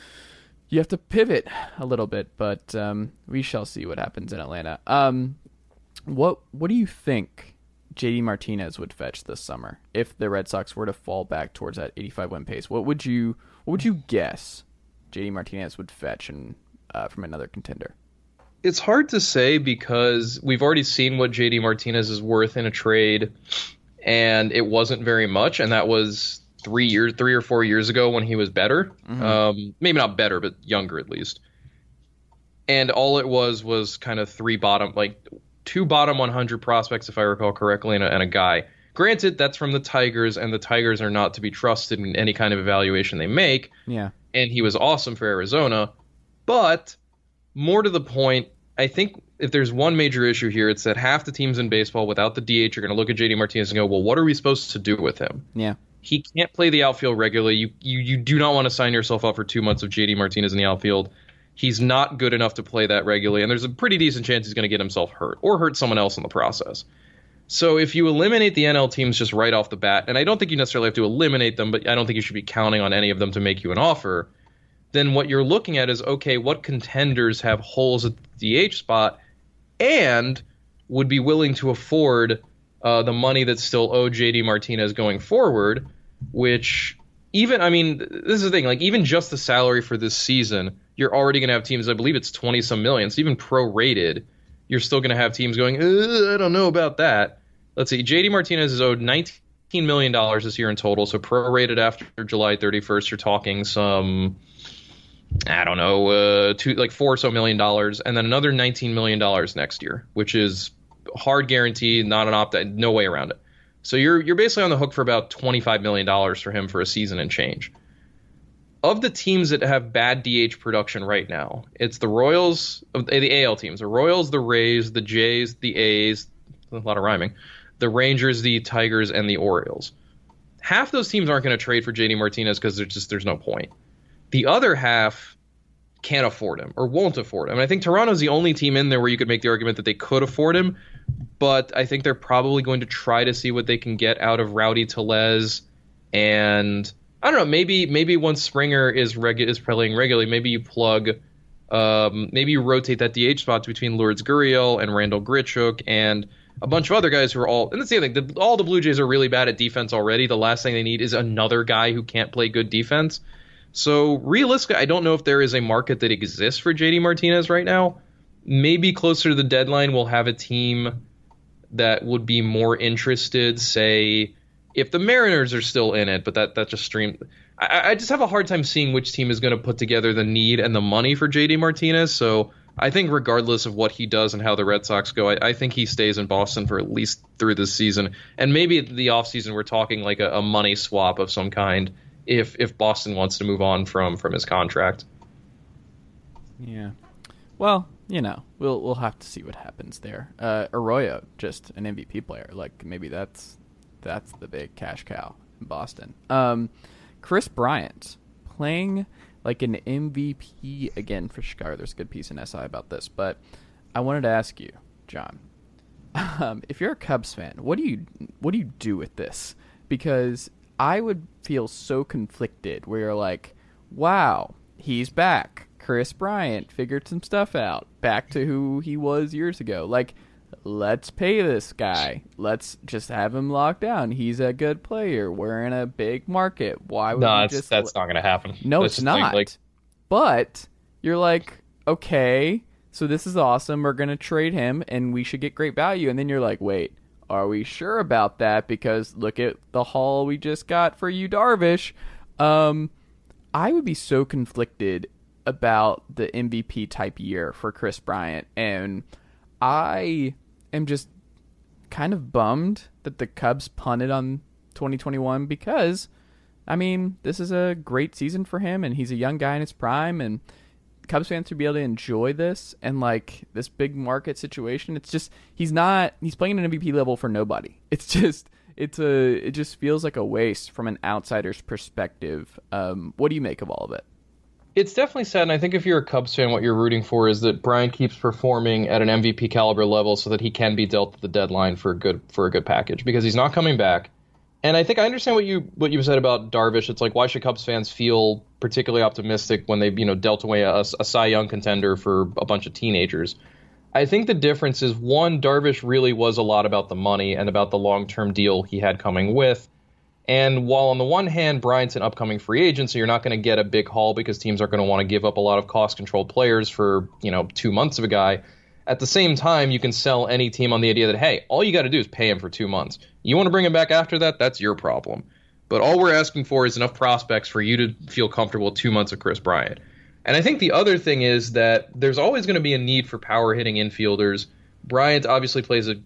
pivot a little bit. But we shall see what happens in Atlanta. What do you think JD Martinez would fetch this summer if the Red Sox were to fall back towards that 85 win pace? What would you guess JD Martinez would fetch from another contender? It's hard to say because we've already seen what JD Martinez is worth in a trade, and it wasn't very much, and that was 3 or 4 years ago when he was better. Maybe not better, but younger at least. And all it was kind of 2 bottom 100 prospects, if I recall correctly, and a guy. Granted, that's from the Tigers, and the Tigers are not to be trusted in any kind of evaluation they make. Yeah. And he was awesome for Arizona, but more to the point, I think if there's one major issue here, it's that half the teams in baseball without the DH are going to look at JD Martinez and go, well, what are we supposed to do with him? Yeah. He can't play the outfield regularly. You do not want to sign yourself up for 2 months of JD Martinez in the outfield. He's not good enough to play that regularly, and there's a pretty decent chance he's going to get himself hurt or hurt someone else in the process. So if you eliminate the NL teams just right off the bat, and I don't think you necessarily have to eliminate them, but I don't think you should be counting on any of them to make you an offer, then what you're looking at is, okay, what contenders have holes at the DH spot and would be willing to afford the money that's still owed JD Martinez going forward, which this is the thing, like even just the salary for this season, you're already going to have teams, I believe it's 20-some million, so even prorated, you're still going to have teams going, I don't know about that. Let's see, JD Martinez is owed $19 million this year in total, so prorated after July 31st, you're talking some... I don't know, $4 or so million, and then another $19 million next year, which is hard guaranteed, not an opt-out, no way around it. So you're basically on the hook for about $25 million for him for a season and change. Of the teams that have bad DH production right now, it's the Royals, the AL teams, the Royals, the Rays, the Jays, the A's, a lot of rhyming, the Rangers, the Tigers, and the Orioles. Half those teams aren't going to trade for JD Martinez because there's no point. The other half can't afford him or won't afford him. And I think Toronto's the only team in there where you could make the argument that they could afford him, but I think they're probably going to try to see what they can get out of Rowdy Tellez. And I don't know, maybe once Springer is playing regularly, maybe you maybe you rotate that DH spot between Lourdes Gurriel and Randall Grichuk and a bunch of other guys who are all, and that's the other thing, all the Blue Jays are really bad at defense already. The last thing they need is another guy who can't play good defense. So realistically, I don't know if there is a market that exists for JD Martinez right now. Maybe closer to the deadline, we'll have a team that would be more interested, say, if the Mariners are still in it, but that just streamed. I just have a hard time seeing which team is going to put together the need and the money for JD Martinez. So I think regardless of what he does and how the Red Sox go, I think he stays in Boston for at least through this season. And maybe at the offseason we're talking like a money swap of some kind if Boston wants to move on from his contract. Yeah. Well, we'll have to see what happens there. Arroyo, just an MVP player. Like maybe that's the big cash cow in Boston. Chris Bryant playing like an MVP again for Chicago. There's a good piece in SI about this, but I wanted to ask you, John, if you're a Cubs fan, what do you do with this? Because I would feel so conflicted where you're like, wow, he's back. Chris Bryant figured some stuff out. Back to who he was years ago. Like, let's pay this guy. Let's just have him locked down. He's a good player. We're in a big market. Why would that's not going to happen. No, it's not. But you're like, okay, so this is awesome. We're going to trade him, and we should get great value. And then you're like, wait, are we sure about that? Because look at the haul we just got for you, Darvish. I would be so conflicted about the MVP type year for Chris Bryant, and I am just kind of bummed that the Cubs punted on 2021 because, I mean, this is a great season for him, and he's a young guy in his prime, and Cubs fans should be able to enjoy this and like this big market situation. It's just he's playing at an MVP level for nobody. It just feels like a waste from an outsider's perspective. What do you make of all of it? It's definitely sad, and I think if you're a Cubs fan, what you're rooting for is that Bryant keeps performing at an MVP caliber level so that he can be dealt at the deadline for a good package, because he's not coming back. And I think I understand what you said about Darvish. It's like, why should Cubs fans feel particularly optimistic when they dealt away a Cy Young contender for a bunch of teenagers? I think the difference is, one, Darvish really was a lot about the money and about the long-term deal he had coming with. And while on the one hand, Bryant's an upcoming free agent, so you're not going to get a big haul because teams aren't going to want to give up a lot of cost-controlled players for 2 months of a guy. At the same time, you can sell any team on the idea that, hey, all you got to do is pay him for 2 months. You want to bring him back after that? That's your problem. But all we're asking for is enough prospects for you to feel comfortable with 2 months of Chris Bryant. And I think the other thing is that there's always going to be a need for power-hitting infielders. Bryant obviously plays a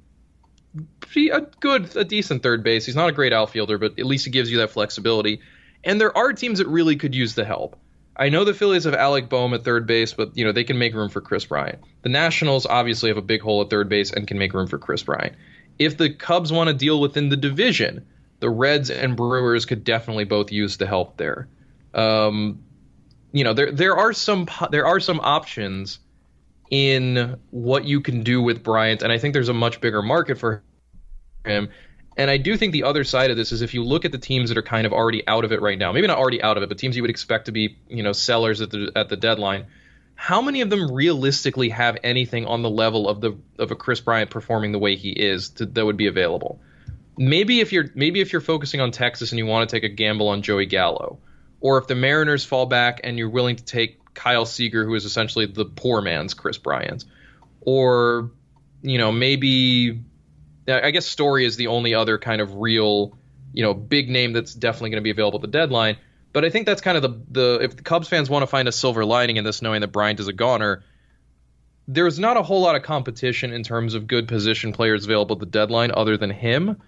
decent third base. He's not a great outfielder, but at least he gives you that flexibility. And there are teams that really could use the help. I know the Phillies have Alec Boehm at third base, but they can make room for Chris Bryant. The Nationals obviously have a big hole at third base and can make room for Chris Bryant. If the Cubs want to deal within the division, the Reds and Brewers could definitely both use the help there. There are some options in what you can do with Bryant, and I think there's a much bigger market for him. And I do think the other side of this is, if you look at the teams that are kind of already out of it right now, maybe not already out of it, but teams you would expect to be, sellers at the deadline, how many of them realistically have anything on the level of a Chris Bryant performing the way he is that would be available? Maybe if you're focusing on Texas and you want to take a gamble on Joey Gallo, or if the Mariners fall back and you're willing to take Kyle Seager, who is essentially the poor man's Chris Bryant, or maybe. I guess Story is the only other kind of real, big name that's definitely going to be available at the deadline. But I think that's kind of if the Cubs fans want to find a silver lining in this, knowing that Bryant is a goner, there's not a whole lot of competition in terms of good position players available at the deadline other than him.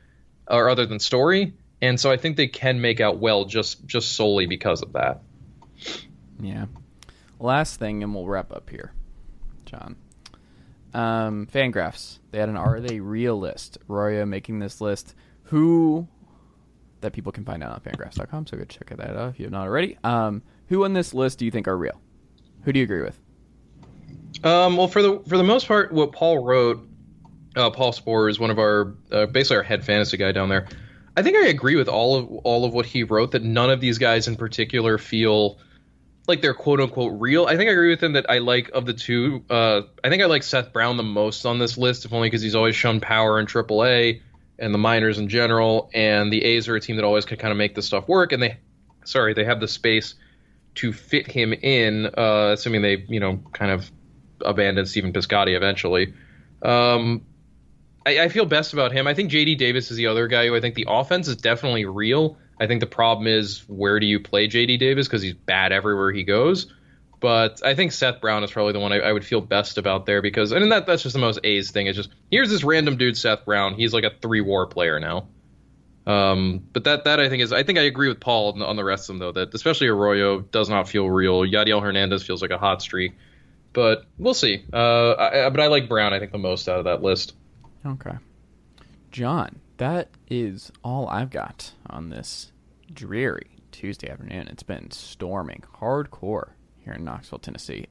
or other than Story. And so I think they can make out well just solely because of that. Yeah. Last thing, and we'll wrap up here, John. Fangraphs. They had an Are They Real list. Arroyo making this list. Who, that people can find out on fangraphs.com, so go check that out if you have not already. Who on this list do you think are real? Who do you agree with? Well, for the most part, what Paul wrote, Paul Sporer is one of our basically our head fantasy guy down there. I think I agree with all of what he wrote, that none of these guys in particular feel like they're quote unquote real. I think I agree with him that I like, of the two, I think I like Seth Brown the most on this list, if only because he's always shown power in AAA and the minors in general, and the A's are a team that always can kind of make this stuff work, and they have the space to fit him in, assuming they, kind of abandon Stephen Piscotty eventually. I feel best about him. I think J.D. Davis is the other guy who I think the offense is definitely real. I think the problem is, where do you play J.D. Davis, because he's bad everywhere he goes. But I think Seth Brown is probably the one I would feel best about there, because that's just the most A's thing. It's just, here's this random dude, Seth Brown. He's like a 3-WAR player now. But that I think I agree with Paul on the rest of them, though, that especially Arroyo does not feel real. Yadiel Hernandez feels like a hot streak. But we'll see. But I like Brown, I think, the most out of that list. Okay. John, that is all I've got on this dreary Tuesday afternoon. It's been storming hardcore here in Knoxville, Tennessee.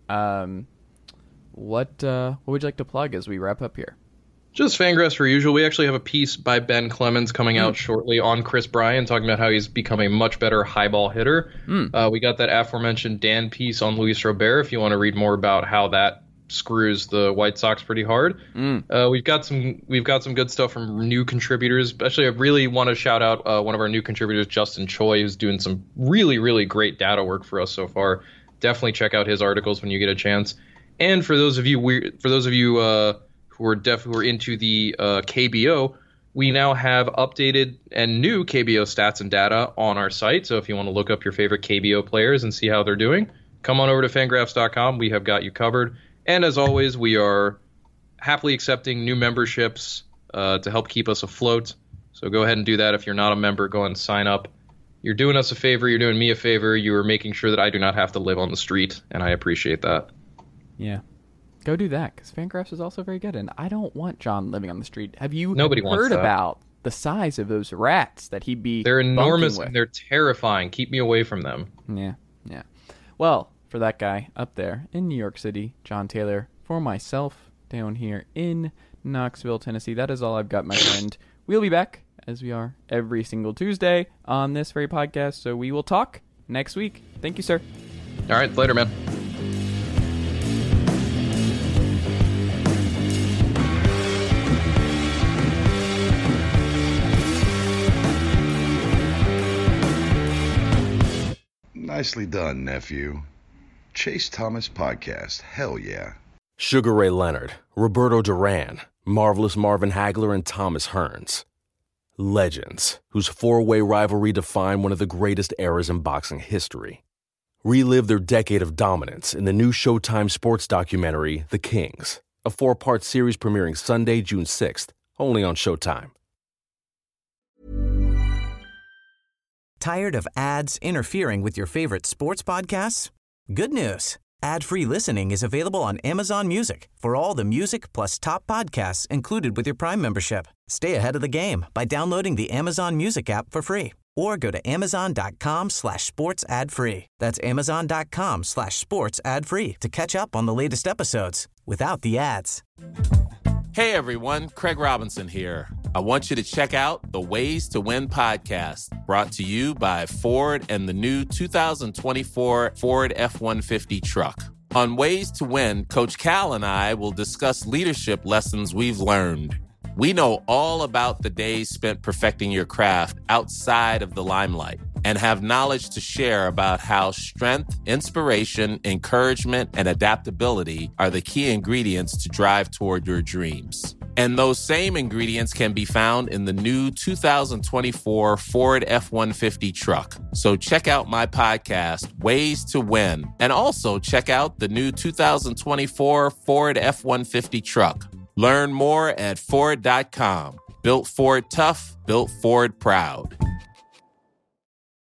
What would you like to plug as we wrap up here? Just Fangraphs for usual. We actually have a piece by Ben Clemens coming out shortly on Chris Bryan, talking about how he's become a much better high ball hitter. We got that aforementioned Dan piece on Luis Robert, if you want to read more about how that screws the White Sox pretty hard. We've got some good stuff from new contributors. Especially, I really want to shout out one of our new contributors, Justin Choi, who's doing some really, really great data work for us so far. Definitely check out his articles when you get a chance. And for those of you who are into the KBO, we now have updated and new KBO stats and data on our site. So if you want to look up your favorite KBO players and see how they're doing, come on over to fangraphs.com. We have got you covered. And as always, we are happily accepting new memberships to help keep us afloat. So go ahead and do that. If you're not a member, go ahead and sign up. You're doing us a favor. You're doing me a favor. You are making sure that I do not have to live on the street, and I appreciate that. Yeah. Go do that, because Fangraphs is also very good, and I don't want John living on the street. Have you heard about the size of those rats that he'd be They're enormous, and they're terrifying. Keep me away from them. Yeah. Well, for that guy up there in New York City, John Taylor, for myself down here in Knoxville, Tennessee, that is all I've got, my friend. We'll be back, as we are every single Tuesday on this very podcast, so we will talk next week. Thank you, sir. All right, later, man. Nicely done, nephew. Chase Thomas Podcast. Hell yeah. Sugar Ray Leonard, Roberto Duran, Marvelous Marvin Hagler, and Thomas Hearns. Legends, whose four-way rivalry defined one of the greatest eras in boxing history. Relive their decade of dominance in the new Showtime sports documentary, The Kings, a 4-part series premiering Sunday, June 6th, only on Showtime. Tired of ads interfering with your favorite sports podcasts? Good news. Ad-free listening is available on Amazon Music for all the music plus top podcasts included with your Prime membership. Stay ahead of the game by downloading the Amazon Music app for free or go to amazon.com/sports ad free. That's amazon.com/sports ad free to catch up on the latest episodes without the ads. Hey everyone, Craig Robinson here. I want you to check out the Ways to Win podcast, brought to you by Ford and the new 2024 Ford F-150 truck. On Ways to Win, Coach Cal and I will discuss leadership lessons we've learned. We know all about the days spent perfecting your craft outside of the limelight and have knowledge to share about how strength, inspiration, encouragement, and adaptability are the key ingredients to drive toward your dreams. And those same ingredients can be found in the new 2024 Ford F-150 truck. So check out my podcast, Ways to Win, and also check out the new 2024 Ford F-150 truck. Learn more at Ford.com. Built Ford tough, built Ford proud.